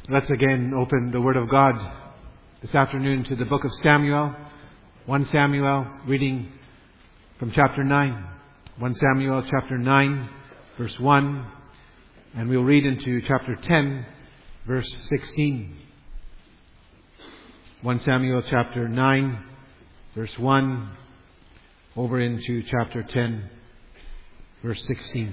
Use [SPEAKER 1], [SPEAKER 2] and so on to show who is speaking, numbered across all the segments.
[SPEAKER 1] Let's again open the Word of God this afternoon to the book of Samuel. 1 Samuel, reading from chapter 9. 1 Samuel chapter 9, verse 1. And we'll read into chapter 10, verse 16. 1 Samuel chapter 9, verse 1, over into chapter 10, verse 16.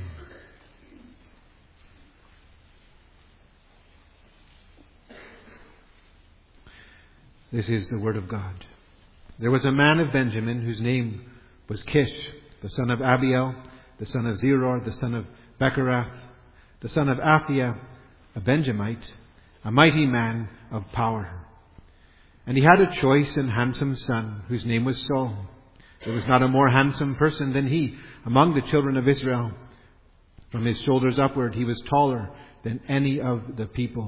[SPEAKER 1] This is the word of God. There was a man of Benjamin whose name was Kish, the son of Abiel, the son of Zeror, the son of Bechorath, the son of Aphiah, a Benjamite, a mighty man of power. And he had a choice and handsome son whose name was Saul. There was not a more handsome person than he among the children of Israel. From his shoulders upward he was taller than any of the people.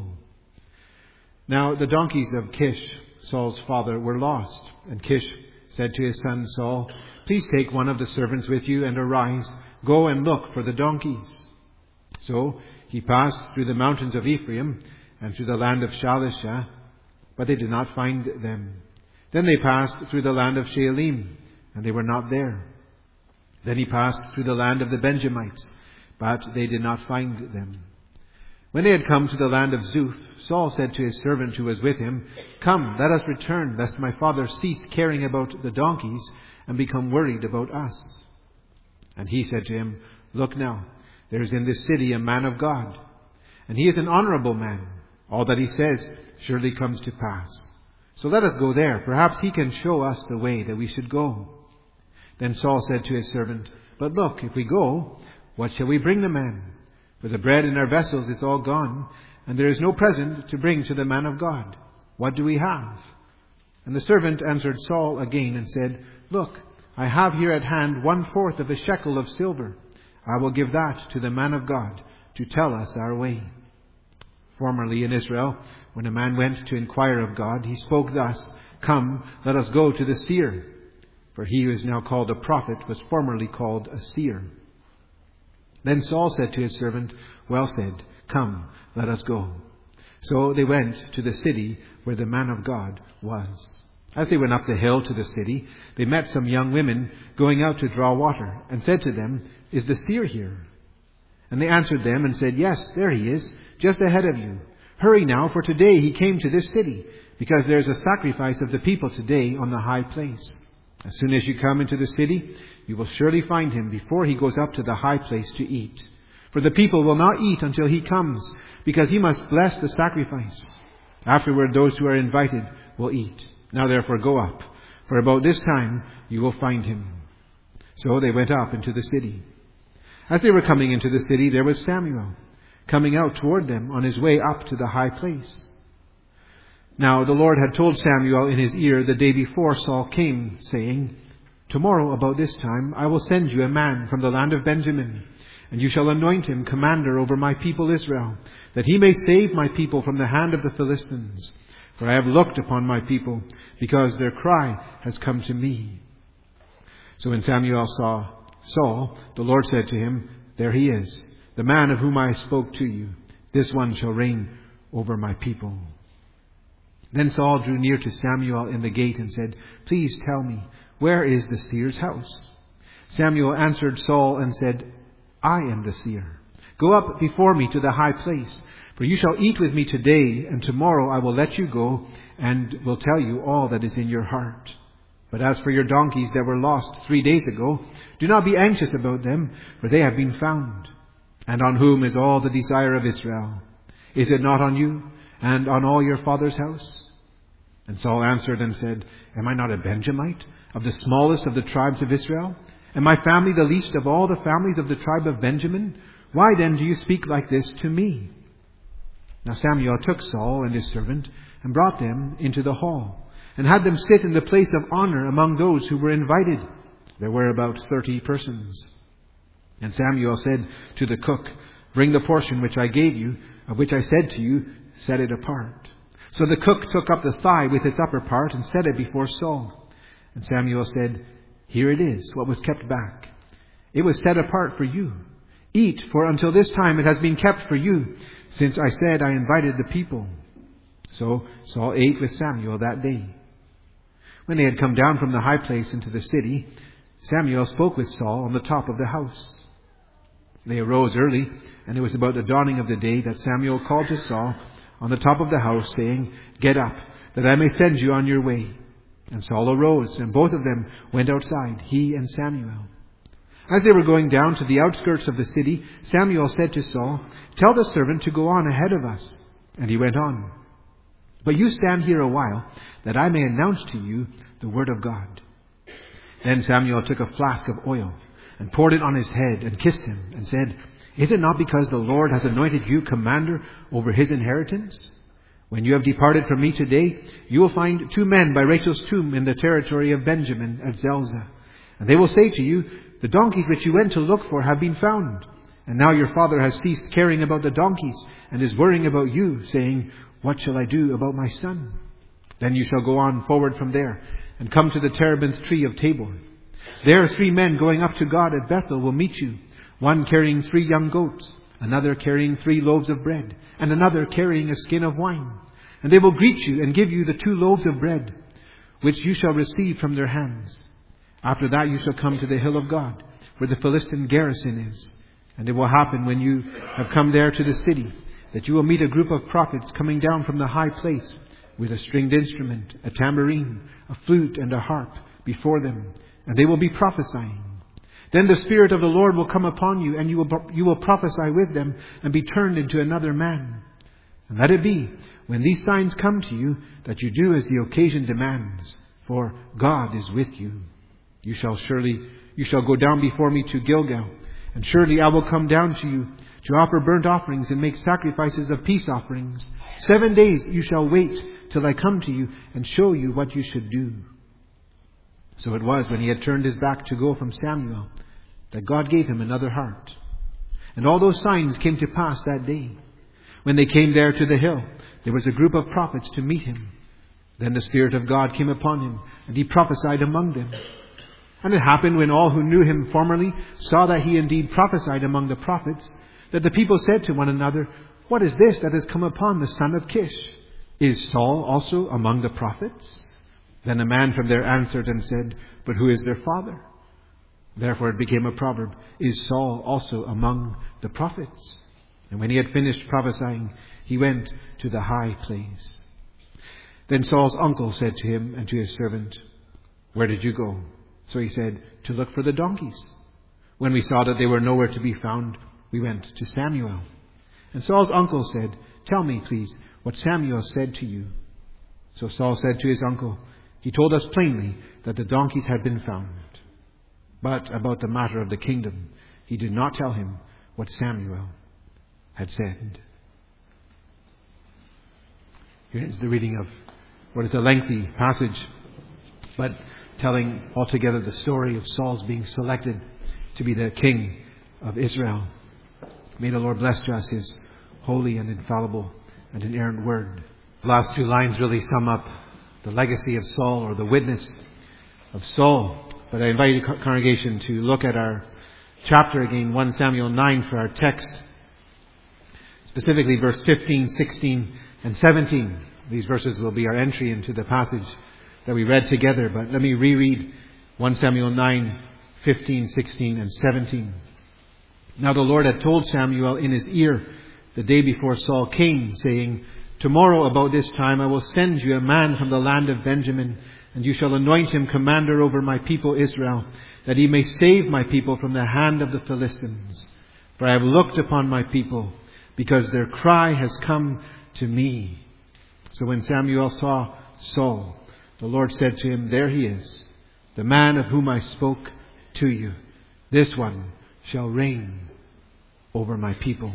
[SPEAKER 1] Now the donkeys of Kish, Saul's father, were lost. And Kish said to his son Saul, "Please take one of the servants with you and arise, go and look for the donkeys." So he passed through the mountains of Ephraim and through the land of Shalisha, but they did not find them. Then they passed through the land of Shaalim, and they were not there. Then he passed through the land of the Benjamites, but they did not find them. When they had come to the land of Zuph, Saul said to his servant who was with him, "Come, let us return, lest my father cease caring about the donkeys and become worried about us." And he said to him, "Look now, there is in this city a man of God, and he is an honorable man. All that he says surely comes to pass. So let us go there. Perhaps he can show us the way that we should go." Then Saul said to his servant, "But look, if we go, what shall we bring the man? For the bread in our vessels is all gone, and there is no present to bring to the man of God. What do we have?" And the servant answered Saul again and said, "Look, I have here at hand 1/4 of a shekel of silver. I will give that to the man of God to tell us our way." Formerly in Israel, when a man went to inquire of God, he spoke thus, "Come, let us go to the seer." For he who is now called a prophet was formerly called a seer. Then Saul said to his servant, "Well said, come, let us go." So they went to the city where the man of God was. As they went up the hill to the city, they met some young women going out to draw water, and said to them, "Is the seer here?" And they answered them and said, "Yes, there he is, just ahead of you. Hurry now, for today he came to this city, because there is a sacrifice of the people today on the high place. As soon as you come into the city, you will surely find him before he goes up to the high place to eat. For the people will not eat until he comes, because he must bless the sacrifice. Afterward, those who are invited will eat. Now therefore go up, for about this time you will find him." So they went up into the city. As they were coming into the city, there was Samuel coming out toward them on his way up to the high place. Now the Lord had told Samuel in his ear the day before Saul came, saying, "Tomorrow about this time I will send you a man from the land of Benjamin, and you shall anoint him commander over my people Israel, that he may save my people from the hand of the Philistines. For I have looked upon my people, because their cry has come to me." So when Samuel saw Saul, the Lord said to him, "There he is, the man of whom I spoke to you. This one shall reign over my people." Then Saul drew near to Samuel in the gate and said, "Please tell me, where is the seer's house?" Samuel answered Saul and said, "I am the seer. Go up before me to the high place, for you shall eat with me today, and tomorrow I will let you go and will tell you all that is in your heart. But as for your donkeys that were lost 3 days ago, do not be anxious about them, for they have been found. And on whom is all the desire of Israel? Is it not on you and on all your father's house?" And Saul answered and said, "Am I not a Benjamite, of the smallest of the tribes of Israel? And my family the least of all the families of the tribe of Benjamin? Why then do you speak like this to me?" Now Samuel took Saul and his servant and brought them into the hall, and had them sit in the place of honor among those who were invited. There were about 30 persons. And Samuel said to the cook, "Bring the portion which I gave you, of which I said to you, set it apart." So the cook took up the thigh with its upper part and set it before Saul. And Samuel said, "Here it is, what was kept back. It was set apart for you. Eat, for until this time it has been kept for you, since I said I invited the people." So Saul ate with Samuel that day. When they had come down from the high place into the city, Samuel spoke with Saul on the top of the house. They arose early, and it was about the dawning of the day that Samuel called to Saul on the top of the house, saying, "Get up, that I may send you on your way." And Saul arose, and both of them went outside, he and Samuel. As they were going down to the outskirts of the city, Samuel said to Saul, "Tell the servant to go on ahead of us." And he went on. "But you stand here a while, that I may announce to you the word of God." Then Samuel took a flask of oil and poured it on his head and kissed him and said, "Is it not because the Lord has anointed you commander over his inheritance? When you have departed from me today, you will find 2 men by Rachel's tomb in the territory of Benjamin at Zelzah. And they will say to you, 'The donkeys which you went to look for have been found.' And now your father has ceased caring about the donkeys and is worrying about you, saying, 'What shall I do about my son?' Then you shall go on forward from there and come to the terebinth tree of Tabor. There 3 men going up to God at Bethel will meet you, one carrying 3 young goats, another carrying 3 loaves of bread, and another carrying a skin of wine. And they will greet you and give you the 2 loaves of bread, which you shall receive from their hands. After that you shall come to the hill of God, where the Philistine garrison is. And it will happen when you have come there to the city, that you will meet a group of prophets coming down from the high place, with a stringed instrument, a tambourine, a flute, and a harp before them, and they will be prophesying. Then the Spirit of the Lord will come upon you, and you will prophesy with them, and be turned into another man. And let it be, when these signs come to you, that you do as the occasion demands, for God is with you. You shall go down before me to Gilgal, and surely I will come down to you to offer burnt offerings and make sacrifices of peace offerings. 7 days you shall wait till I come to you and show you what you should do." So it was, when he had turned his back to go from Samuel, that God gave him another heart. And all those signs came to pass that day. When they came there to the hill, there was a group of prophets to meet him. Then the Spirit of God came upon him, and he prophesied among them. And it happened, when all who knew him formerly saw that he indeed prophesied among the prophets, that the people said to one another, "What is this that has come upon the son of Kish? Is Saul also among the prophets?" Then a man from there answered and said, "But who is their father?" Therefore it became a proverb, "Is Saul also among the prophets?" And when he had finished prophesying, he went to the high place. Then Saul's uncle said to him and to his servant, "Where did you go?" So he said, "To look for the donkeys. When we saw that they were nowhere to be found, we went to Samuel." And Saul's uncle said, "Tell me, please, what Samuel said to you." So Saul said to his uncle, "He told us plainly that the donkeys had been found." But about the matter of the kingdom, he did not tell him what Samuel had said. Here is the reading of what is a lengthy passage, but telling altogether the story of Saul's being selected to be the king of Israel. May the Lord bless to us his holy and infallible and inerrant word. The last 2 lines really sum up the legacy of Saul, or the witness of Saul. But I invite the congregation to look at our chapter again, 1 Samuel 9, for our text. Specifically verse 15, 16, and 17. These verses will be our entry into the passage that we read together. But let me reread 1 Samuel 9, 15, 16, and 17. Now the Lord had told Samuel in his ear the day before Saul came, saying, "Tomorrow about this time I will send you a man from the land of Benjamin, and you shall anoint him commander over my people Israel, that he may save my people from the hand of the Philistines. For I have looked upon my people, because their cry has come to me." So when Samuel saw Saul, the Lord said to him, "There he is, the man of whom I spoke to you. This one shall reign over my people."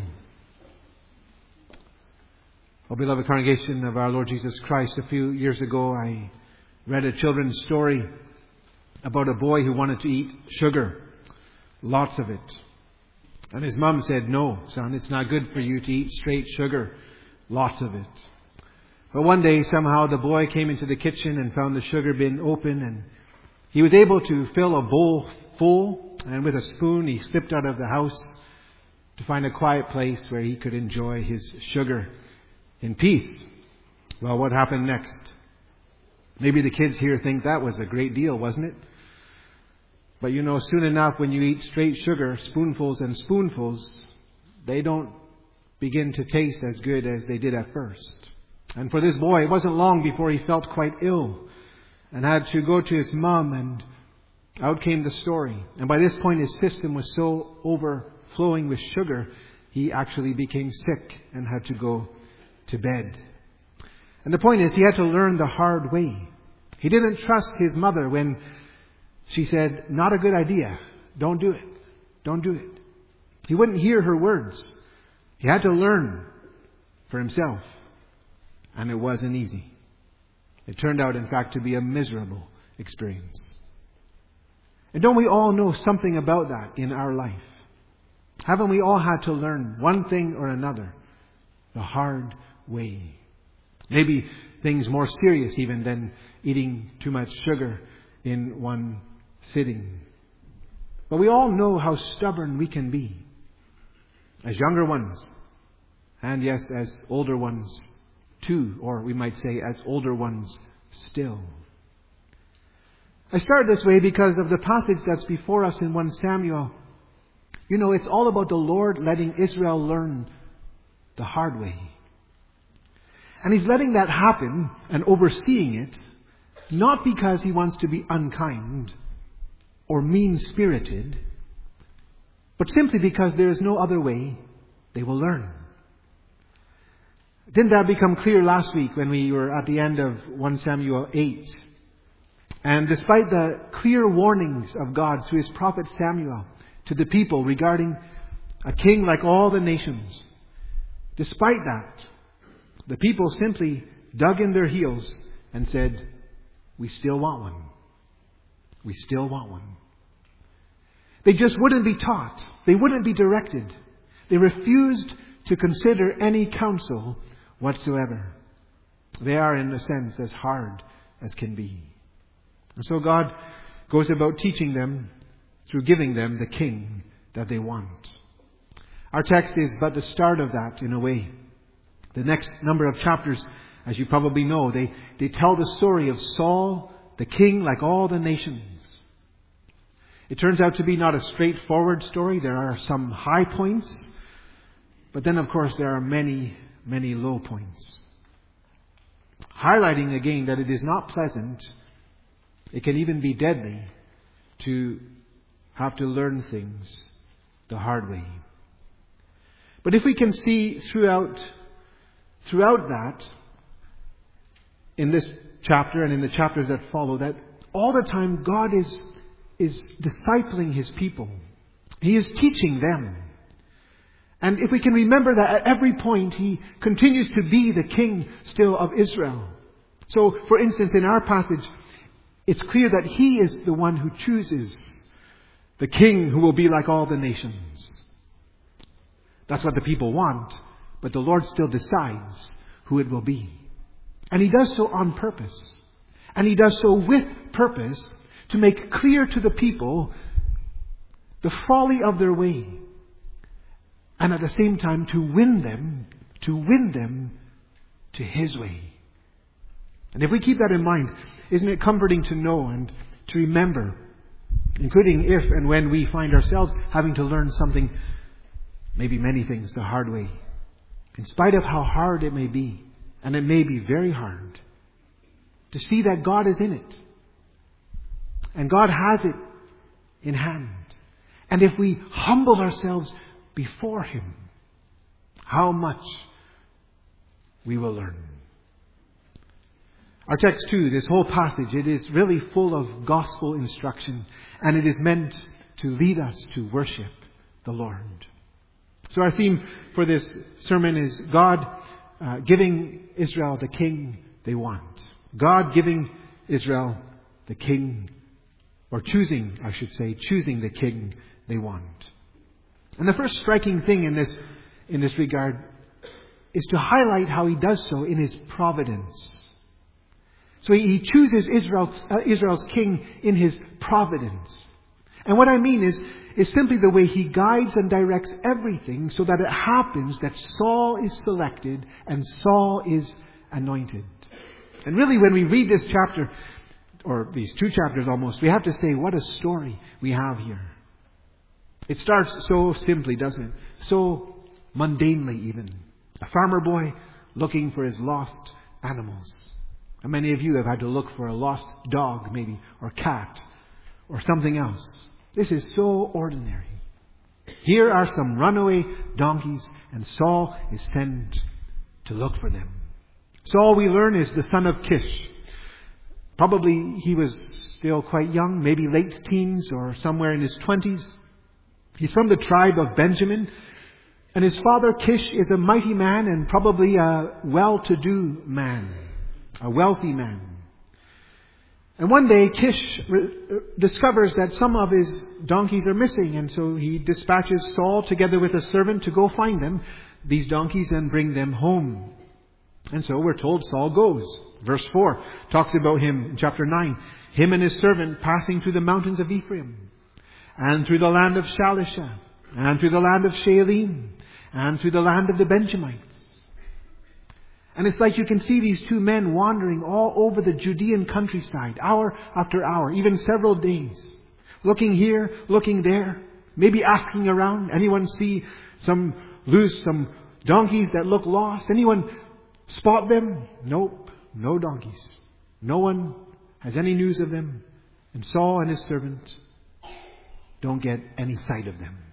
[SPEAKER 1] Oh, beloved congregation of our Lord Jesus Christ, a few years ago I read a children's story about a boy who wanted to eat sugar, lots of it. And his mom said, "No, son, it's not good for you to eat straight sugar, lots of it." But one day, somehow, the boy came into the kitchen and found the sugar bin open, and he was able to fill a bowl full, and with a spoon he slipped out of the house to find a quiet place where he could enjoy his sugar in peace. Well, what happened next? Maybe the kids here think that was a great deal, wasn't it? But soon enough when you eat straight sugar, spoonfuls and spoonfuls, they don't begin to taste as good as they did at first. And for this boy, it wasn't long before he felt quite ill and had to go to his mom, and out came the story. And by this point his system was so overflowing with sugar, he actually became sick and had to go to bed. And the point is, he had to learn the hard way. He didn't trust his mother when she said, "Not a good idea. Don't do it. Don't do it." He wouldn't hear her words. He had to learn for himself. And it wasn't easy. It turned out, in fact, to be a miserable experience. And don't we all know something about that in our life? Haven't we all had to learn one thing or another the hard way? Maybe things more serious even than eating too much sugar in one sitting. But we all know how stubborn we can be as younger ones, and yes, as older ones too, or we might say as older ones still. I start this way because of the passage that's before us in 1 Samuel. It's all about the Lord letting Israel learn the hard way. And He's letting that happen and overseeing it, not because He wants to be unkind or mean-spirited, but simply because there is no other way they will learn. Didn't that become clear last week when we were at the end of 1 Samuel 8? And despite the clear warnings of God through His prophet Samuel to the people regarding a king like all the nations, despite that, the people simply dug in their heels and said, "We still want one. We still want one." They just wouldn't be taught. They wouldn't be directed. They refused to consider any counsel whatsoever. They are, in a sense, as hard as can be. And so God goes about teaching them through giving them the king that they want. Our text is but the start of that, in a way. The next number of chapters, as you probably know, they tell the story of Saul, the king like all the nations. It turns out to be not a straightforward story. There are some high points, but then of course there are many, many low points. Highlighting again that it is not pleasant, it can even be deadly to have to learn things the hard way. But if we can see throughout that, in this chapter and in the chapters that follow, that all the time God is discipling His people. He is teaching them. And if we can remember that at every point He continues to be the king still of Israel. So, for instance, in our passage, it's clear that He is the one who chooses the king who will be like all the nations. That's what the people want, but the Lord still decides who it will be. And He does so on purpose. And He does so with purpose to make clear to the people the folly of their way. And at the same time to win them to His way. And if we keep that in mind, isn't it comforting to know and to remember, including if and when we find ourselves having to learn something, maybe many things, the hard way. In spite of how hard it may be, and it may be very hard, to see that God is in it. And God has it in hand. And if we humble ourselves before Him, how much we will learn. Our text too, this whole passage, it is really full of gospel instruction, and it is meant to lead us to worship the Lord. So our theme for this sermon is God giving Israel the king they want. God giving Israel the king, or choosing the king they want. And the first striking thing in this regard is to highlight how He does so in His providence. So He chooses Israel's king in His providence. And what I mean is simply the way He guides and directs everything so that it happens that Saul is selected and Saul is anointed. And really, when we read this chapter, or these two chapters almost, we have to say, what a story we have here. It starts so simply, doesn't it? So mundanely even. A farmer boy looking for his lost animals. And many of you have had to look for a lost dog, maybe, or cat, or something else. This is so ordinary. Here are some runaway donkeys, and Saul is sent to look for them. Saul, we learn, is the son of Kish. Probably he was still quite young, maybe late teens or somewhere in his 20s. He's from the tribe of Benjamin. And his father Kish is a mighty man and probably a well-to-do man, a wealthy man. And one day Kish discovers that some of his donkeys are missing, and so he dispatches Saul together with a servant to go find them, these donkeys, and bring them home. And so we're told Saul goes. Verse 4 talks about him in chapter 9. Him and his servant passing through the mountains of Ephraim, and through the land of Shalisha, and through the land of Shaalim, and through the land of the Benjamites. And it's like you can see these two men wandering all over the Judean countryside, hour after hour, even several days. Looking here, looking there, maybe asking around. Anyone see some donkeys that look lost? Anyone spot them? Nope, no donkeys. No one has any news of them. And Saul and his servant don't get any sight of them.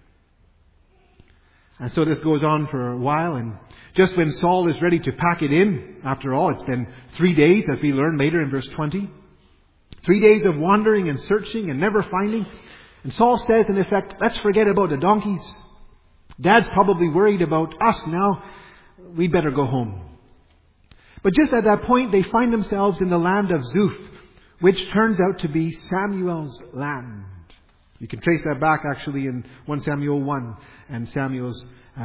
[SPEAKER 1] And so this goes on for a while, and just when Saul is ready to pack it in, after all, it's been 3 days, as we learn later in verse 20. 3 days of wandering and searching and never finding. And Saul says, in effect, let's forget about the donkeys. Dad's probably worried about us now. We better go home. But just at that point, they find themselves in the land of Zuph, which turns out to be Samuel's land. You can trace that back actually in 1 Samuel 1 and Samuel's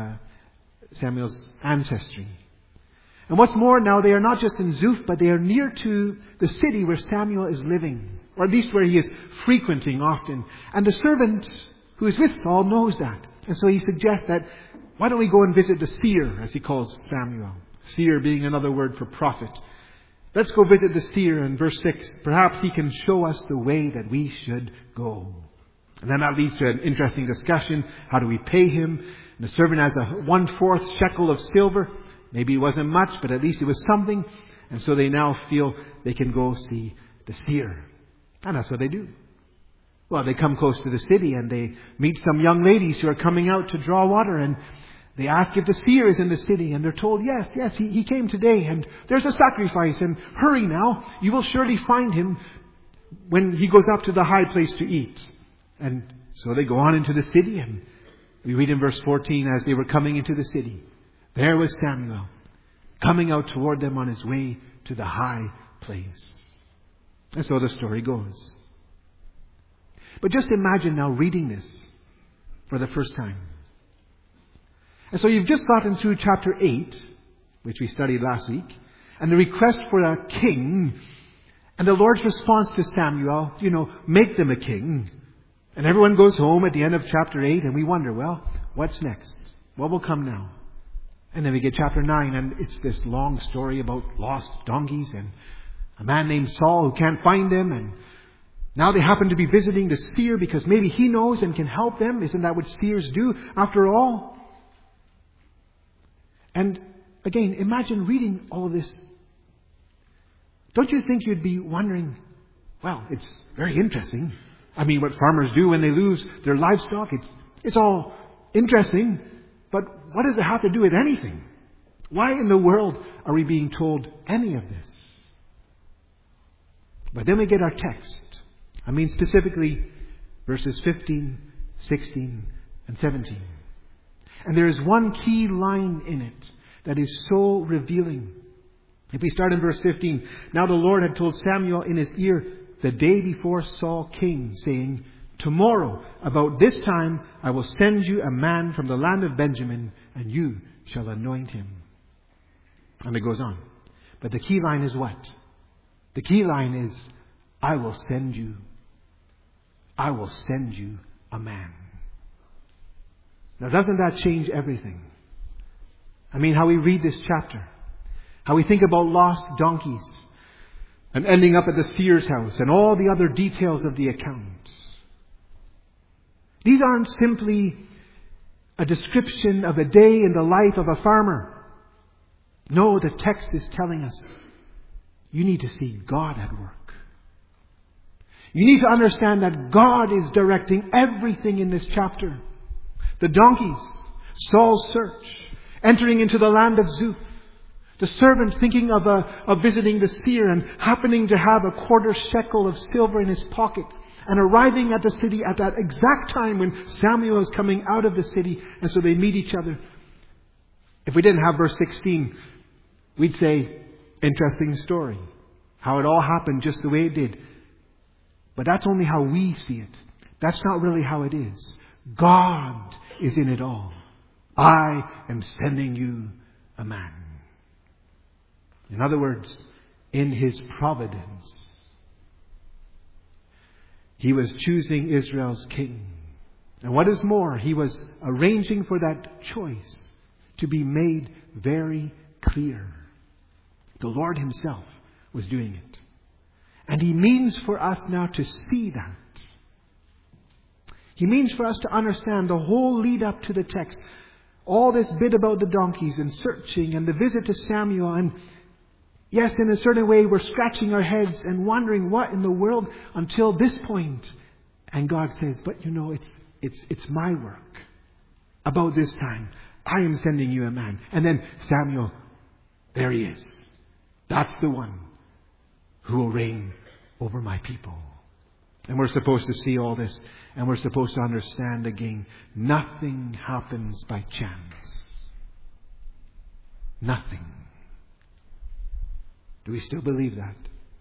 [SPEAKER 1] ancestry. And what's more, now they are not just in Zuph, but they are near to the city where Samuel is living, or at least where he is frequenting often. And the servant who is with Saul knows that. And so he suggests that, why don't we go and visit the seer, as he calls Samuel. Seer being another word for prophet. Let's go visit the seer in verse 6. Perhaps he can show us the way that we should go. And then that leads to an interesting discussion. How do we pay him? And the servant has a 1/4 shekel of silver. Maybe it wasn't much, but at least it was something. And so they now feel they can go see the seer. And that's what they do. Well, they come close to the city and they meet some young ladies who are coming out to draw water. And they ask if the seer is in the city. And they're told, yes, he came today. And there's a sacrifice. And hurry now. You will surely find him when he goes up to the high place to eat. And so they go on into the city, and we read in verse 14, as they were coming into the city, there was Samuel coming out toward them on his way to the high place. And so the story goes. But just imagine now reading this for the first time. And so you've just gotten through chapter 8, which we studied last week, and the request for a king, and the Lord's response to Samuel, make them a king. And everyone goes home at the end of chapter 8, and we wonder, well, what's next? What will come now? And then we get chapter 9, and it's this long story about lost donkeys and a man named Saul who can't find them. And now they happen to be visiting the seer because maybe he knows and can help them. Isn't that what seers do after all? And again, imagine reading all of this. Don't you think you'd be wondering, well, it's very interesting. I mean, what farmers do when they lose their livestock, it's all interesting. But what does it have to do with anything? Why in the world are we being told any of this? But then we get our text. I mean, specifically verses 15, 16, and 17. And there is one key line in it that is so revealing. If we start in verse 15, now the Lord had told Samuel in his ear the day before Saul came, saying, tomorrow, about this time, I will send you a man from the land of Benjamin, and you shall anoint him. And it goes on. But the key line is what? The key line is, I will send you a man. Now, doesn't that change everything? I mean, how we read this chapter. How we think about lost donkeys and ending up at the seer's house and all the other details of the account. These aren't simply a description of a day in the life of a farmer. No, the text is telling us you need to see God at work. You need to understand that God is directing everything in this chapter. The donkeys, Saul's search, entering into the land of Zuph, the servant thinking of visiting the seer and happening to have a quarter shekel of silver in his pocket, and arriving at the city at that exact time when Samuel is coming out of the city, and so they meet each other. If we didn't have verse 16, we'd say, interesting story. How it all happened just the way it did. But that's only how we see it. That's not really how it is. God is in it all. I am sending you a man. In other words, in His providence, He was choosing Israel's king. And what is more, He was arranging for that choice to be made very clear. The Lord Himself was doing it. And He means for us now to see that. He means for us to understand the whole lead up to the text. All this bit about the donkeys and searching and the visit to Samuel. And yes, in a certain way, we're scratching our heads and wondering what in the world until this point. And God says, but you know, it's my work. About this time, I am sending you a man. And then Samuel, there he is. That's the one who will reign over my people. And we're supposed to see all this. And we're supposed to understand again, nothing happens by chance. Nothing. Do we still believe that?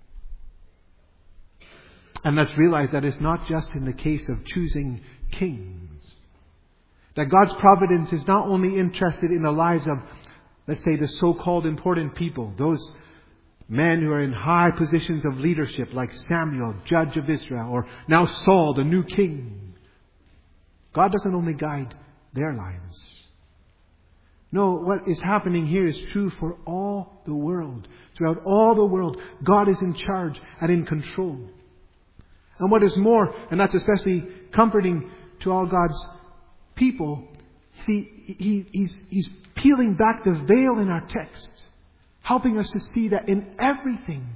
[SPEAKER 1] And let's realize that it's not just in the case of choosing kings. That God's providence is not only interested in the lives of, let's say, the so-called important people, those men who are in high positions of leadership like Samuel, judge of Israel, or now Saul, the new king. God doesn't only guide their lives. No, what is happening here is true for all the world. Throughout all the world, God is in charge and in control. And what is more, and that's especially comforting to all God's people, see, He's peeling back the veil in our text, helping us to see that in everything,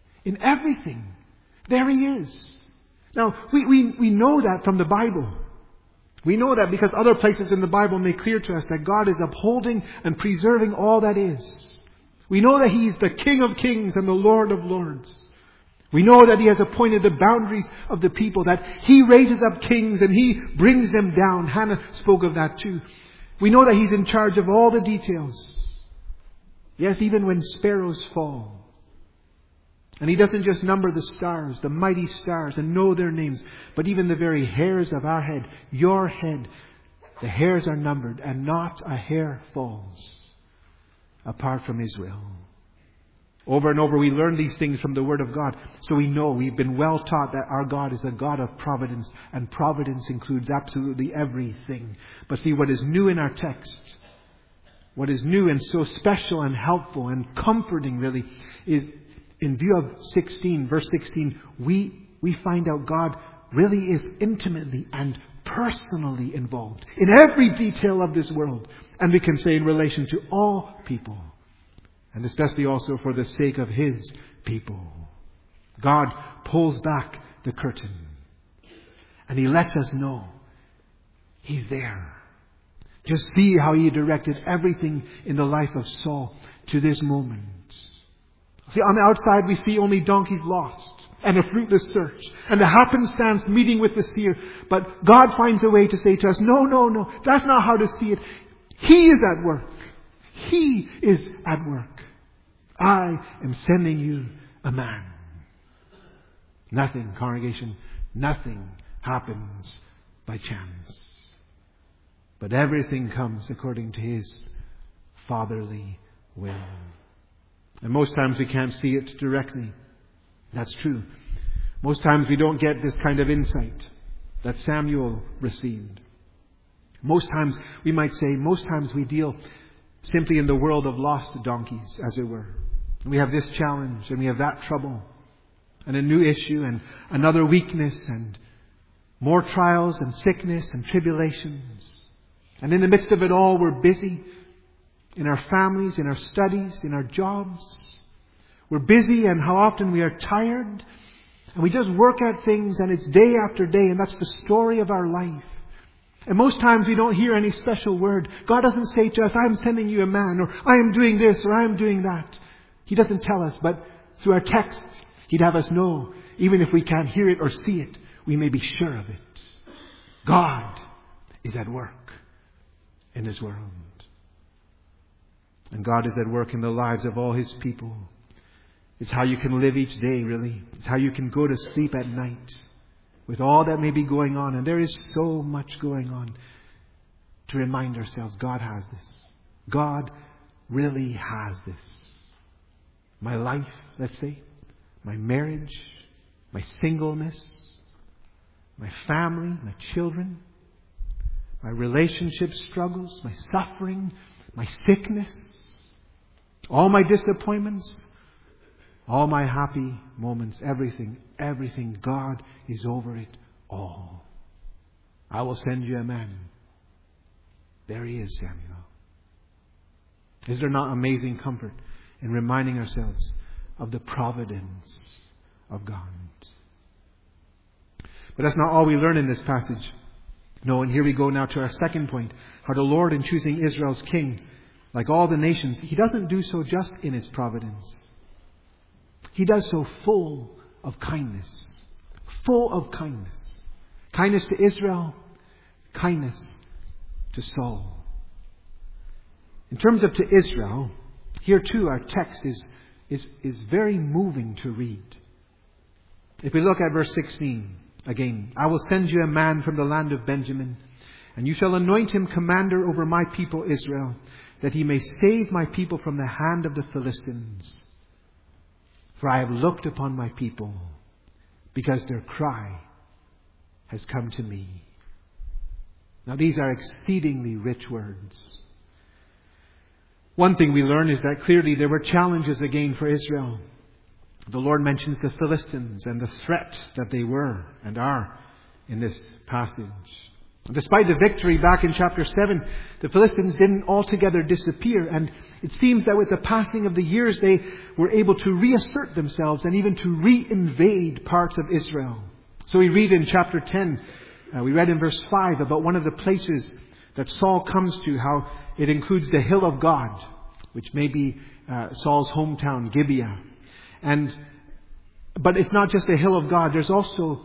[SPEAKER 1] there He is. Now, we know that from the Bible. We know that because other places in the Bible make clear to us that God is upholding and preserving all that is. We know that He is the King of kings and the Lord of lords. We know that He has appointed the boundaries of the people, that He raises up kings and He brings them down. Hannah spoke of that too. We know that He's in charge of all the details. Yes, even when sparrows fall. And He doesn't just number the stars, the mighty stars, and know their names, but even the very hairs of our head, your head, the hairs are numbered, and not a hair falls apart from His will. Over and over we learn these things from the Word of God. So we know, we've been well taught that our God is a God of providence, and providence includes absolutely everything. But see, what is new in our text, what is new and so special and helpful and comforting really, is in view of verse 16, we find out God really is intimately and personally involved in every detail of this world. And we can say in relation to all people, and especially also for the sake of His people. God pulls back the curtain and He lets us know He's there. Just see how He directed everything in the life of Saul to this moment. See, on the outside we see only donkeys lost and a fruitless search and a happenstance meeting with the seer. But God finds a way to say to us, no, that's not how to see it. He is at work. He is at work. I am sending you a man. Nothing, congregation, nothing happens by chance. But everything comes according to His fatherly will. And most times we can't see it directly. That's true. Most times we don't get this kind of insight that Samuel received. Most times we might say, most times we deal simply in the world of lost donkeys, as it were. And we have this challenge and we have that trouble and a new issue and another weakness and more trials and sickness and tribulations. And in the midst of it all, we're busy in our families, in our studies, in our jobs. We're busy, and how often we are tired. And we just work at things, and it's day after day, and that's the story of our life. And most times we don't hear any special word. God doesn't say to us, I'm sending you a man, or I am doing this, or I am doing that. He doesn't tell us, but through our text, He'd have us know, even if we can't hear it or see it, we may be sure of it. God is at work in His world. And God is at work in the lives of all His people. It's how you can live each day, really. It's how you can go to sleep at night with all that may be going on. And there is so much going on to remind ourselves God has this. God really has this. My life, let's say, my marriage, my singleness, my family, my children, my relationship struggles, my suffering, my sickness, all my disappointments, all my happy moments, everything, God is over it all. I will send you a man. There he is, Samuel. Is there not amazing comfort in reminding ourselves of the providence of God? But that's not all we learn in this passage. No, and here we go now to our second point. How the Lord, in choosing Israel's king, like all the nations, He doesn't do so just in His providence. He does so full of kindness. Full of kindness. Kindness to Israel. Kindness to Saul. In terms of to Israel, here too our text is very moving to read. If we look at verse 16 again. I will send you a man from the land of Benjamin, and you shall anoint him commander over my people Israel, that he may save my people from the hand of the Philistines. For I have looked upon my people, because their cry has come to me. Now these are exceedingly rich words. One thing we learn is that clearly there were challenges again for Israel. The Lord mentions the Philistines and the threat that they were and are in this passage. Despite the victory back in chapter 7, the Philistines didn't altogether disappear. And it seems that with the passing of the years, they were able to reassert themselves and even to re-invade parts of Israel. So we read in chapter 10, we read in verse 5 about one of the places that Saul comes to, how it includes the hill of God, which may be Saul's hometown, Gibeah. But it's not just a hill of God. There's also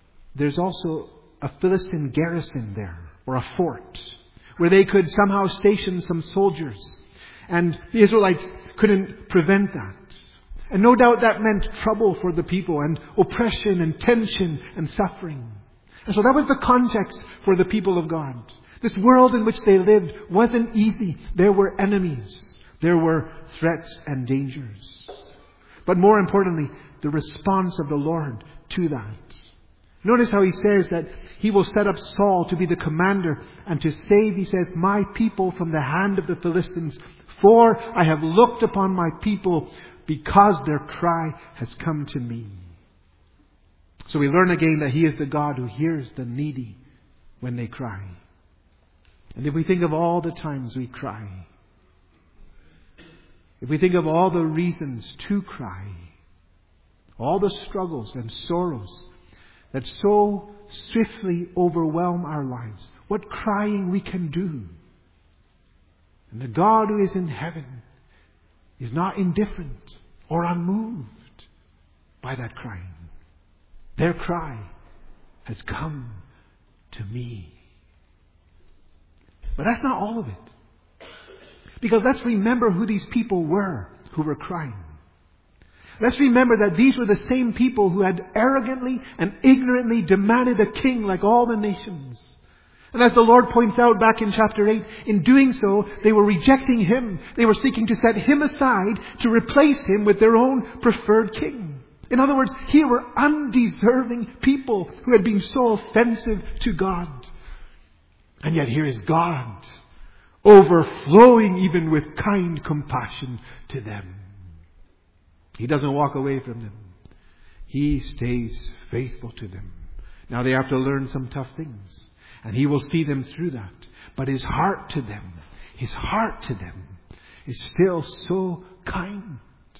[SPEAKER 1] a Philistine garrison there, or a fort, where they could somehow station some soldiers. And the Israelites couldn't prevent that. And no doubt that meant trouble for the people, and oppression and tension and suffering. And so that was the context for the people of God. This world in which they lived wasn't easy. There were enemies. There were threats and dangers. But more importantly, the response of the Lord to that. Notice how He says that He will set up Saul to be the commander and to save, He says, my people from the hand of the Philistines. For I have looked upon my people, because their cry has come to me. So we learn again that He is the God who hears the needy when they cry. And if we think of all the times we cry, if we think of all the reasons to cry, all the struggles and sorrows that so swiftly overwhelm our lives, what crying we can do. And the God who is in heaven is not indifferent or unmoved by that crying. Their cry has come to me. But that's not all of it. Because let's remember who these people were who were crying. Let's remember that these were the same people who had arrogantly and ignorantly demanded a king like all the nations. And as the Lord points out back in chapter 8, in doing so, they were rejecting Him. They were seeking to set Him aside to replace Him with their own preferred king. In other words, here were undeserving people who had been so offensive to God. And yet here is God overflowing even with kind compassion to them. He doesn't walk away from them. He stays faithful to them. Now they have to learn some tough things, and He will see them through that. But His heart to them is still so kind.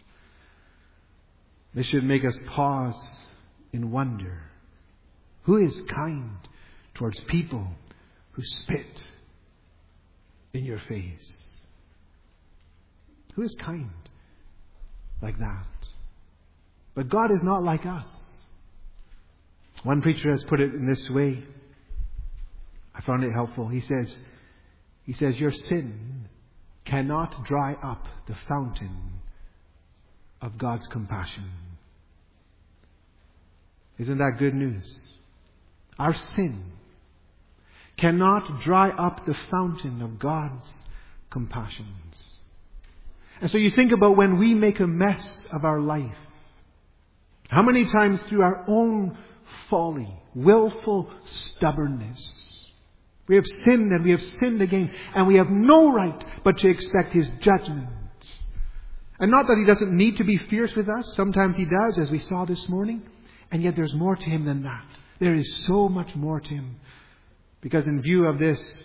[SPEAKER 1] This should make us pause in wonder. Who is kind towards people who spit in your face? Who is kind like that? But God is not like us. One preacher has put it in this way. I found it helpful. He says, your sin cannot dry up the fountain of God's compassion. Isn't that good news? Our sin cannot dry up the fountain of God's compassions. And so you think about when we make a mess of our life. How many times through our own folly, willful stubbornness, we have sinned and we have sinned again, and we have no right but to expect His judgment. And not that He doesn't need to be fierce with us. Sometimes He does, as we saw this morning. And yet there's more to Him than that. There is so much more to Him. Because in view of this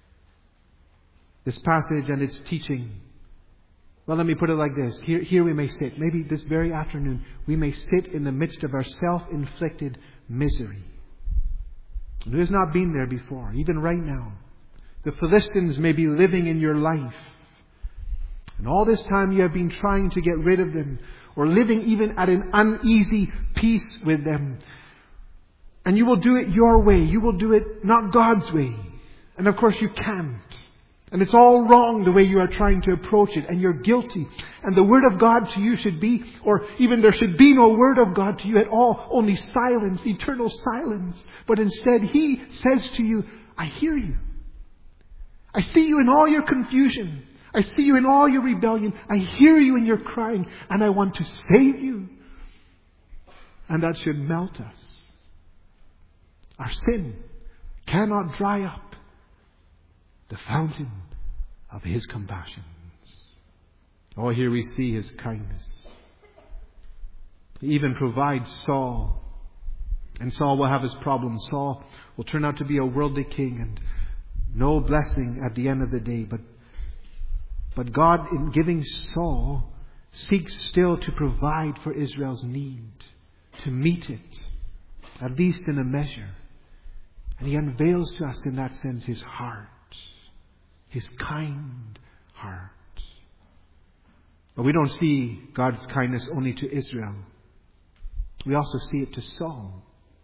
[SPEAKER 1] passage and its teaching, well, let me put it like this. Here we may sit. Maybe this very afternoon, we may sit in the midst of our self-inflicted misery. And who has not been there before, even right now? The Philistines may be living in your life. And all this time you have been trying to get rid of them, or living even at an uneasy peace with them. And you will do it your way. You will do it not God's way. And of course you can't. And it's all wrong the way you are trying to approach it. And you're guilty. And the Word of God to you should be, or even there should be no Word of God to you at all. Only silence, eternal silence. But instead He says to you, I hear you. I see you in all your confusion. I see you in all your rebellion. I hear you in your crying. And I want to save you. And that should melt us. Our sin cannot dry up the fountain of His compassions. Oh, here we see His kindness. He even provides Saul. And Saul will have his problems. Saul will turn out to be a worldly king and no blessing at the end of the day. But God, in giving Saul, seeks still to provide for Israel's need, to meet it, at least in a measure. And He unveils to us in that sense His heart, His kind heart. But we don't see God's kindness only to Israel. We also see it to Saul.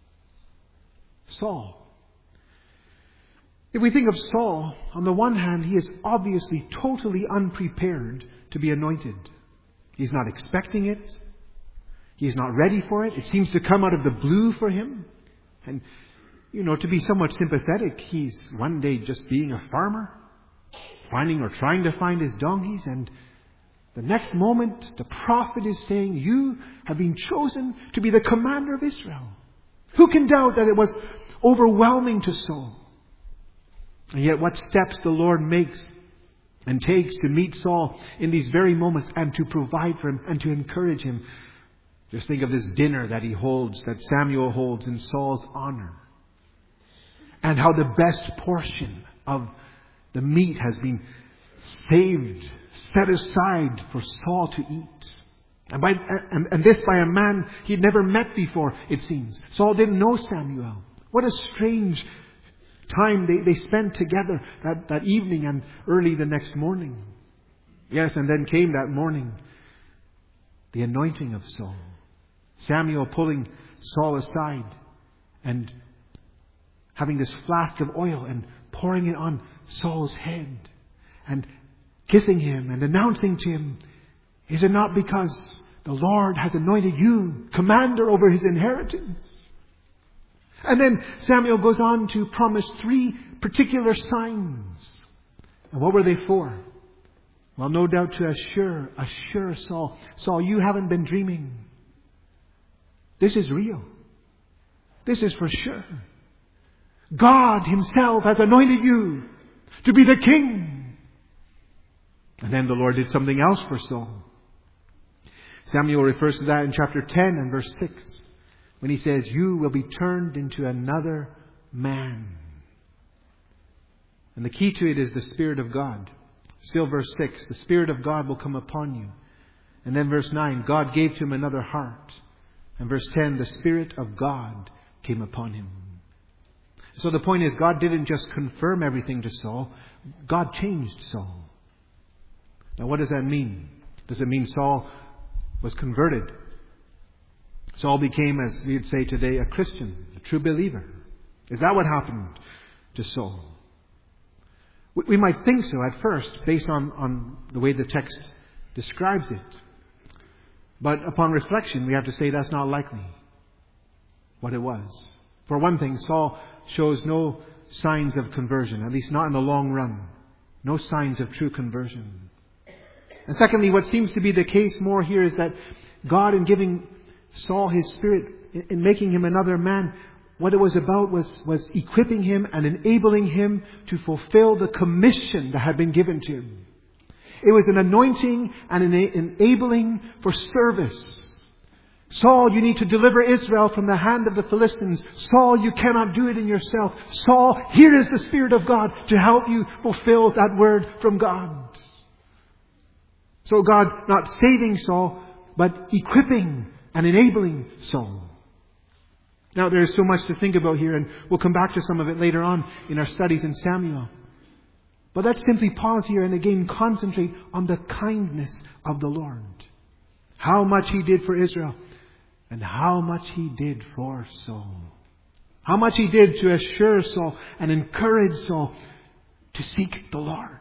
[SPEAKER 1] Saul. If we think of Saul, on the one hand, he is obviously totally unprepared to be anointed. He's not expecting it. He's not ready for it. It seems to come out of the blue for him. And, to be somewhat sympathetic, he's one day just being a farmer, finding or trying to find his donkeys, and the next moment the prophet is saying, you have been chosen to be the commander of Israel. Who can doubt that it was overwhelming to Saul? And yet what steps the Lord makes and takes to meet Saul in these very moments and to provide for him and to encourage him. Just think of this dinner that he holds, that Samuel holds in Saul's honor. And how the best portion of the meat has been saved, set aside for Saul to eat. And this by a man he'd never met before, it seems. Saul didn't know Samuel. What a strange time they spent together that evening and early the next morning. Yes, and then came that morning the anointing of Saul. Samuel pulling Saul aside and having this flask of oil and pouring it on Saul's head and kissing him and announcing to him, is it not because the Lord has anointed you commander over His inheritance? And then Samuel goes on to promise 3 particular signs. And what were they for? Well, no doubt to assure Saul, you haven't been dreaming. This is real. This is for sure. God Himself has anointed you to be the king And then the Lord did something else for Saul. Samuel refers to that in chapter 10 and verse 6, when he says, "You will be turned into another man." And the key to it is the Spirit of God. Still verse 6, the Spirit of God will come upon you. And then verse 9, God gave to him another heart. And verse 10, the Spirit of God came upon him. So the point is, God didn't just confirm everything to Saul. God changed Saul. Now what does that mean? Does it mean Saul was converted? Saul became, as we would say today, a Christian, a true believer. Is that what happened to Saul? We might think so at first, based on the way the text describes it. But upon reflection, we have to say that's not likely what it was. For one thing, Saul shows no signs of conversion, at least not in the long run. No signs of true conversion. And secondly, what seems to be the case more here is that God, in giving Saul his Spirit, in making him another man, what it was about was equipping him and enabling him to fulfill the commission that had been given to him. It was an anointing and an enabling for service. Saul, you need to deliver Israel from the hand of the Philistines. Saul, you cannot do it in yourself. Saul, here is the Spirit of God to help you fulfill that word from God. So God not saving Saul, but equipping and enabling Saul. Now there is so much to think about here, and we'll come back to some of it later on in our studies in Samuel. But let's simply pause here and again concentrate on the kindness of the Lord. How much He did for Israel and how much He did for Saul. How much He did to assure Saul and encourage Saul to seek the Lord.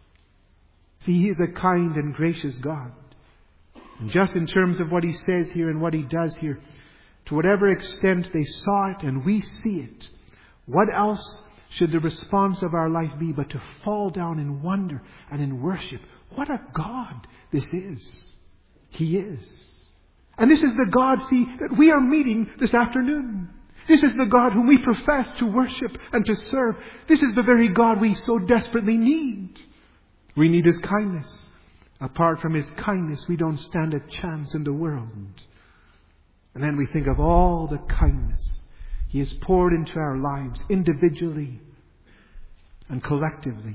[SPEAKER 1] See, He is a kind and gracious God. And just in terms of what He says here and what He does here, to whatever extent they saw it and we see it, what else should the response of our life be but to fall down in wonder and in worship? What a God this is. He is. And this is the God, see, that we are meeting this afternoon. This is the God whom we profess to worship and to serve. This is the very God we so desperately need. We need His kindness. Apart from His kindness, we don't stand a chance in the world. And then we think of all the kindness He has poured into our lives individually and collectively.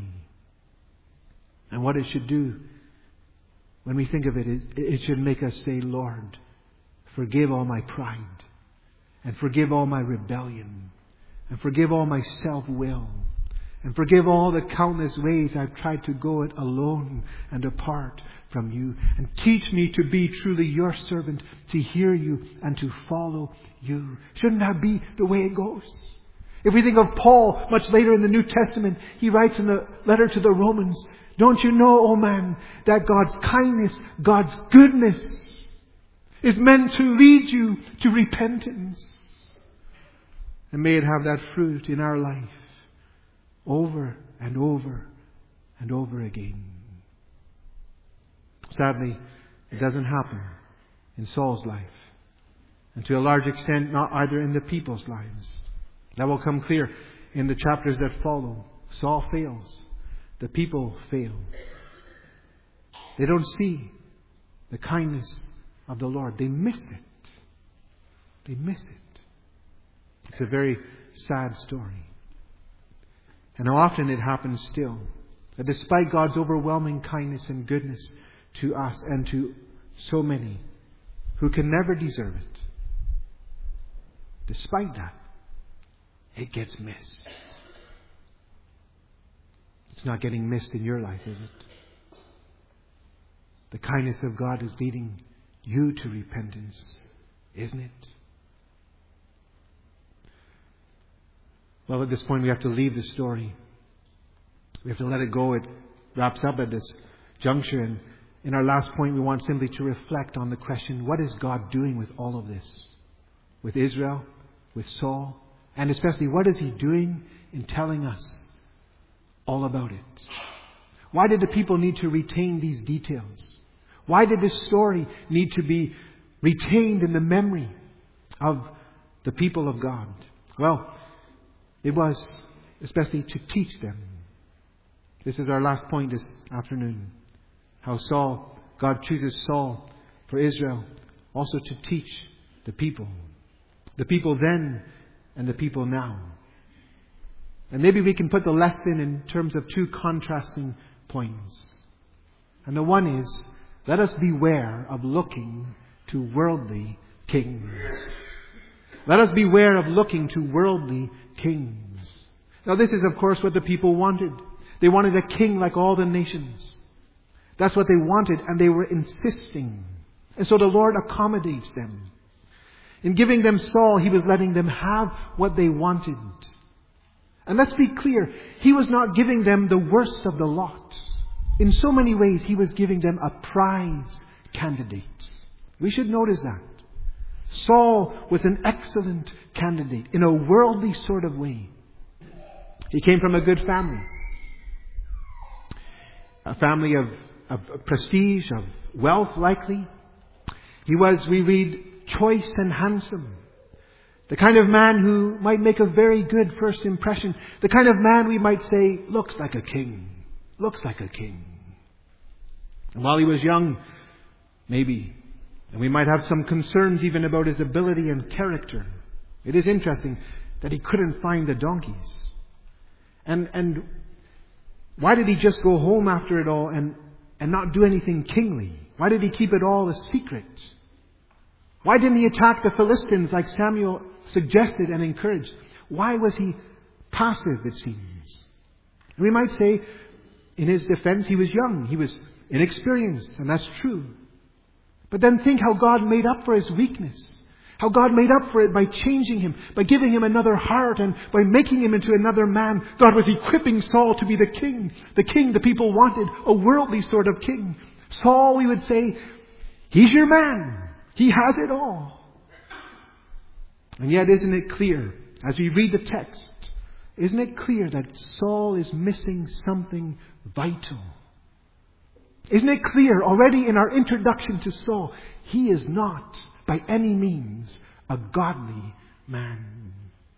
[SPEAKER 1] And what it should do when we think of it is it should make us say, Lord, forgive all my pride and forgive all my rebellion and forgive all my self-will and forgive all the countless ways I've tried to go it alone and apart from You, and teach me to be truly Your servant, to hear You and to follow You. Shouldn't that be the way it goes? If we think of Paul, much later in the New Testament, he writes in the letter to the Romans, don't you know, O man, that God's kindness, God's goodness is meant to lead you to repentance. And may it have that fruit in our life over and over and over again. Sadly, it doesn't happen in Saul's life. And to a large extent, not either in the people's lives. That will come clear in the chapters that follow. Saul fails. The people fail. They don't see the kindness of the Lord. They miss it. They miss it. It's a very sad story. And how often it happens still. That despite God's overwhelming kindness and goodness to us and to so many who can never deserve it, despite that, it gets missed. It's not getting missed in your life, is it? The kindness of God is leading you to repentance, isn't it? Well, at this point we have to leave the story. We have to let it go. It wraps up at this juncture. And in our last point, we want simply to reflect on the question, what is God doing with all of this? With Israel, with Saul, and especially what is He doing in telling us all about it? Why did the people need to retain these details? Why did this story need to be retained in the memory of the people of God? Well, it was especially to teach them. This is our last point this afternoon. how God chooses Saul for Israel, also to teach the people then and the people now. And maybe we can put the lesson in terms of two contrasting points. And the one is, let us beware of looking to worldly kings. Let us beware of looking to worldly kings. Now this is of course what the people wanted. They wanted a king like all the nations. That's what they wanted, and they were insisting. And so the Lord accommodates them. In giving them Saul, He was letting them have what they wanted. And let's be clear, He was not giving them the worst of the lot. In so many ways, He was giving them a prize candidate. We should notice that. Saul was an excellent candidate in a worldly sort of way. He came from a good family. A family of prestige, of wealth likely. He was, we read, choice and handsome. The kind of man who might make a very good first impression. The kind of man we might say, looks like a king. Looks like a king. And while he was young, maybe, and we might have some concerns even about his ability and character. It is interesting that he couldn't find the donkeys. And why did he just go home after it all and not do anything kingly? Why did he keep it all a secret? Why didn't he attack the Philistines like Samuel suggested and encouraged? Why was he passive, it seems? And we might say, in his defense, he was young. He was inexperienced, and that's true. But then think how God made up for his weakness. How God made up for it by changing him, by giving him another heart, and by making him into another man. God was equipping Saul to be the king the people wanted, a worldly sort of king. Saul, we would say, he's your man. He has it all. And yet, isn't it clear, as we read the text, isn't it clear that Saul is missing something vital? Isn't it clear already in our introduction to Saul, he is not by any means a godly man.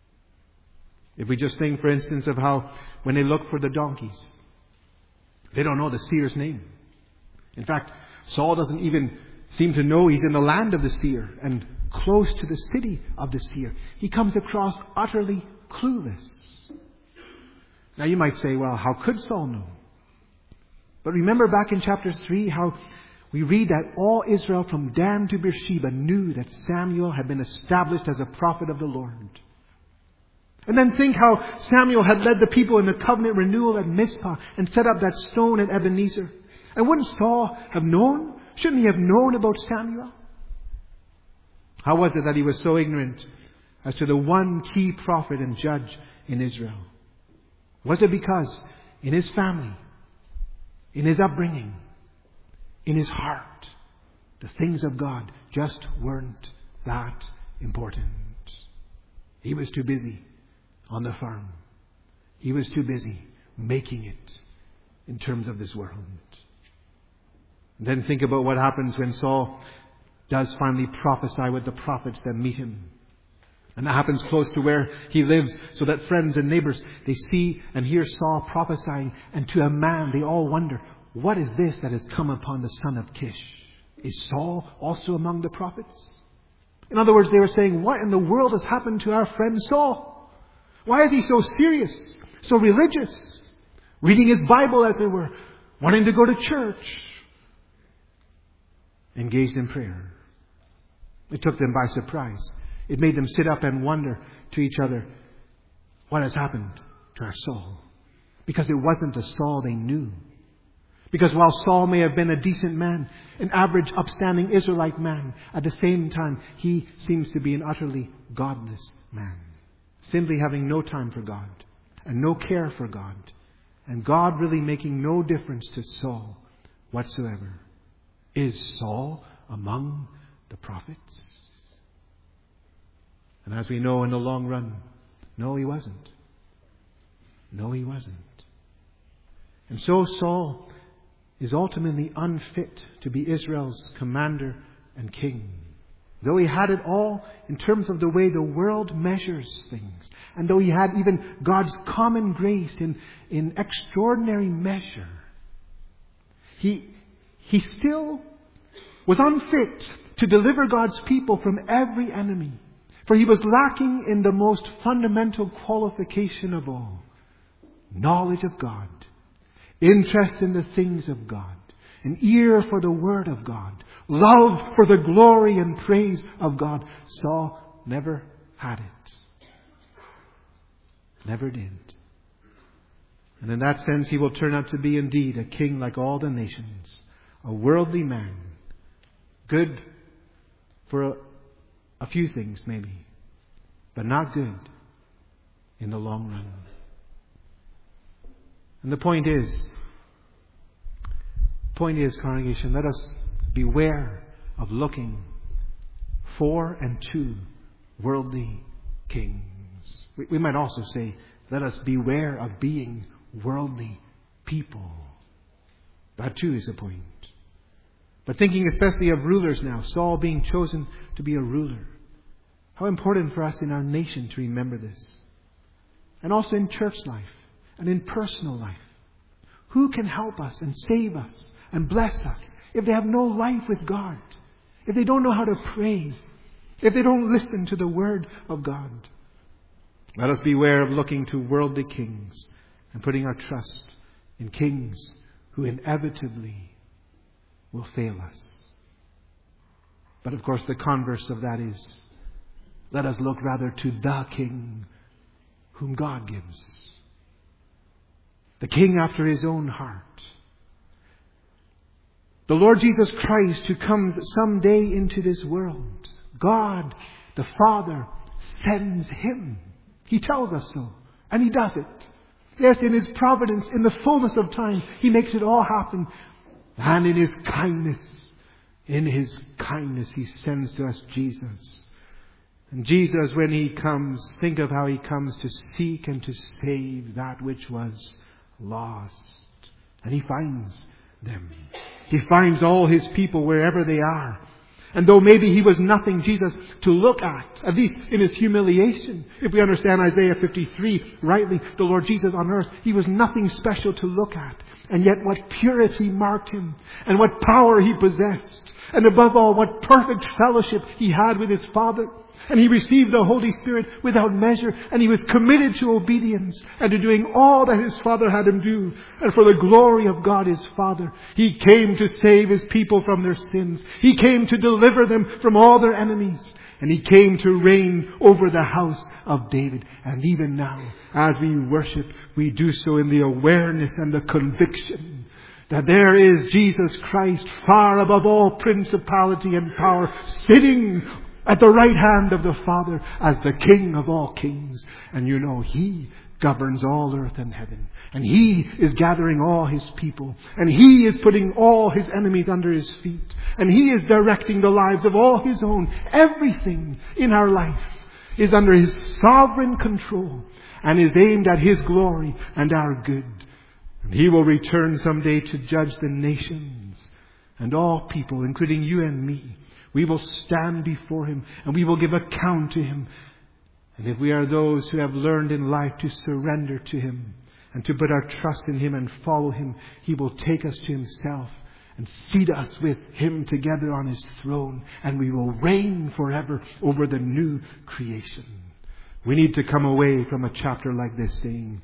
[SPEAKER 1] If we just think, for instance, of how when they look for the donkeys, they don't know the seer's name. In fact, Saul doesn't even seem to know he's in the land of the seer and close to the city of the seer. He comes across utterly clueless. Now you might say, well, how could Saul know? But remember back in chapter 3 how we read that all Israel from Dan to Beersheba knew that Samuel had been established as a prophet of the Lord. And then think how Samuel had led the people in the covenant renewal at Mizpah and set up that stone at Ebenezer. And wouldn't Saul have known? Shouldn't he have known about Samuel? How was it that he was so ignorant as to the one key prophet and judge in Israel? Was it because in his family, in his upbringing, in his heart, the things of God just weren't that important? He was too busy on the farm. He was too busy making it in terms of this world. And then think about what happens when Saul does finally prophesy with the prophets that meet him. And that happens close to where he lives, so that friends and neighbors, they see and hear Saul prophesying, and to a man they all wonder, what is this that has come upon the son of Kish? Is Saul also among the prophets? In other words, they were saying, what in the world has happened to our friend Saul? Why is he so serious, so religious, reading his Bible as it were, wanting to go to church, engaged in prayer? It took them by surprise. It made them sit up and wonder to each other, what has happened to our Saul? Because it wasn't the Saul they knew. Because while Saul may have been a decent man, an average upstanding Israelite man, at the same time he seems to be an utterly godless man. Simply having no time for God and no care for God. And God really making no difference to Saul whatsoever. Is Saul among the prophets? And as we know in the long run, no, he wasn't. No, he wasn't. And so Saul is ultimately unfit to be Israel's commander and king. Though he had it all in terms of the way the world measures things, and though he had even God's common grace in extraordinary measure, he He still was unfit to deliver God's people from every enemy. For he was lacking in the most fundamental qualification of all: knowledge of God, interest in the things of God, an ear for the Word of God, love for the glory and praise of God. Saul never had it. Never did. And in that sense, he will turn out to be indeed a king like all the nations, a worldly man, good for a few things maybe, but not good in the long run. And the point is, congregation, let us beware of looking for and to worldly kings. We might also say, let us beware of being worldly people. That too is a point. But thinking especially of rulers now, Saul being chosen to be a ruler. How important for us in our nation to remember this. And also in church life and in personal life. Who can help us and save us and bless us if they have no life with God? If they don't know how to pray? If they don't listen to the Word of God? Let us beware of looking to worldly kings and putting our trust in kings who inevitably will fail us. But of course the converse of that is, let us look rather to the King whom God gives. The King after His own heart. The Lord Jesus Christ, who comes someday into this world. God, the Father, sends Him. He tells us so. And He does it. Yes, in His providence, in the fullness of time, He makes it all happen. And in His kindness, He sends to us Jesus. And Jesus, when He comes, think of how He comes to seek and to save that which was lost. And He finds them. He finds all His people wherever they are. And though maybe He was nothing, Jesus, to look at least in His humiliation. If we understand Isaiah 53 rightly, the Lord Jesus on earth, He was nothing special to look at. And yet what purity marked Him, and what power He possessed. And above all, what perfect fellowship He had with His Father. And He received the Holy Spirit without measure. And He was committed to obedience and to doing all that His Father had Him do. And for the glory of God His Father, He came to save His people from their sins. He came to deliver them from all their enemies. And He came to reign over the house of David. And even now, as we worship, we do so in the awareness and the conviction that there is Jesus Christ, far above all principality and power, sitting at the right hand of the Father as the King of all kings. And you know, He governs all earth and heaven. And He is gathering all His people. And He is putting all His enemies under His feet. And He is directing the lives of all His own. Everything in our life is under His sovereign control and is aimed at His glory and our good. And He will return someday to judge the nations and all people, including you and me. We will stand before Him and we will give account to Him. And if we are those who have learned in life to surrender to Him and to put our trust in Him and follow Him, He will take us to Himself and seat us with Him together on His throne, and we will reign forever over the new creation. We need to come away from a chapter like this saying,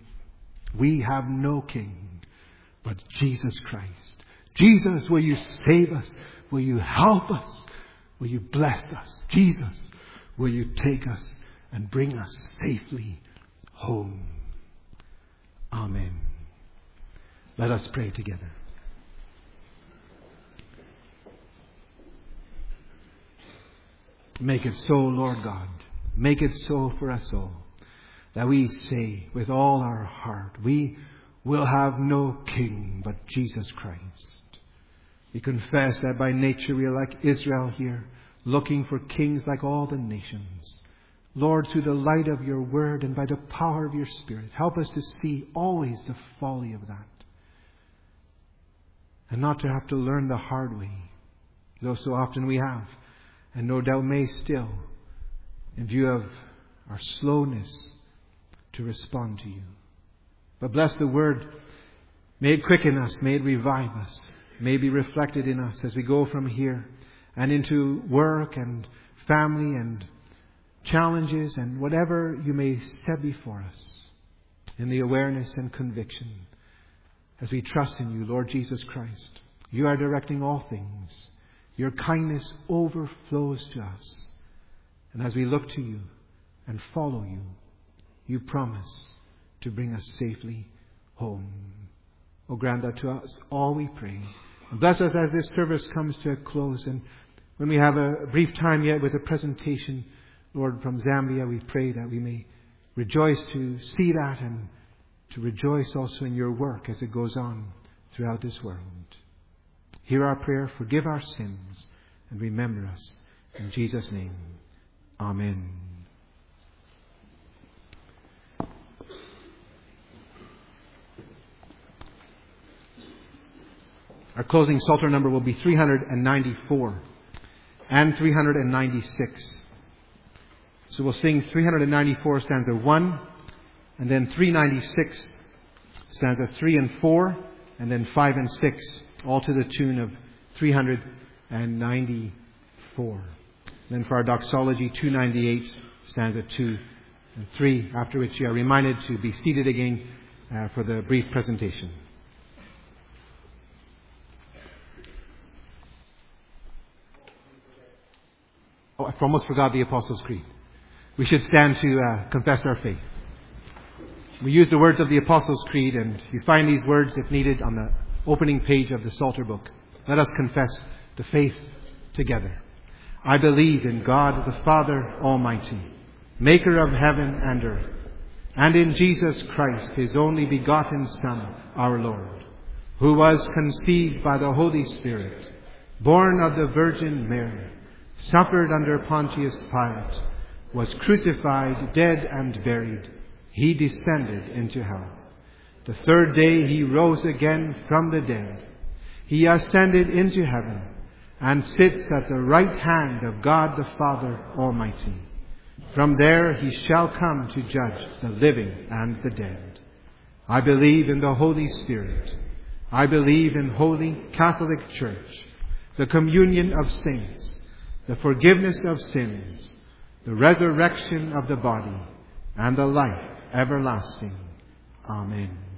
[SPEAKER 1] we have no King but Jesus Christ. Jesus, will You save us? Will You help us? Will You bless us? Jesus, will You take us and bring us safely home? Amen. Let us pray together. Make it so, Lord God. Make it so for us all, that we say with all our heart, we will have no King but Jesus Christ. We confess that by nature we are like Israel here, looking for kings like all the nations. Lord, through the light of Your Word and by the power of Your Spirit, help us to see always the folly of that. And not to have to learn the hard way, though so often we have, and no doubt may still, in view of our slowness to respond to You. But bless the Word. May it quicken us. May it revive us. may be reflected in us as we go from here and into work and family and challenges and whatever you may set before us, in the awareness and conviction as we trust in you, Lord Jesus Christ. You are directing all things. Your kindness overflows to us. And as we look to you and follow you, you promise to bring us safely home. Oh, grant that to us all, we pray. And bless us as this service comes to a close. And when we have a brief time yet with a presentation, Lord, from Zambia, we pray that we may rejoice to see that and to rejoice also in your work as it goes on throughout this world. Hear our prayer, forgive our sins, and remember us. In Jesus' name, amen. Our closing Psalter number will be 394 and 396. So we'll sing 394 stanza 1, and then 396 stanza 3 and 4, and then 5 and 6, all to the tune of 394. Then for our doxology, 298 stanza 2 and 3, after which you are reminded to be seated again for the brief presentation. Oh, I almost forgot the Apostles' Creed. We should stand to confess our faith. We use the words of the Apostles' Creed, and you find these words, if needed, on the opening page of the Psalter book. Let us confess the faith together. I believe in God the Father Almighty, maker of heaven and earth, and in Jesus Christ, his only begotten Son, our Lord, who was conceived by the Holy Spirit, born of the Virgin Mary, suffered under Pontius Pilate, was crucified, dead, and buried. He descended into hell. The third day he rose again from the dead. He ascended into heaven and sits at the right hand of God the Father Almighty. From there he shall come to judge the living and the dead. I believe in the Holy Spirit. I believe in Holy Catholic Church, the communion of saints, the forgiveness of sins, the resurrection of the body, and the life everlasting. Amen.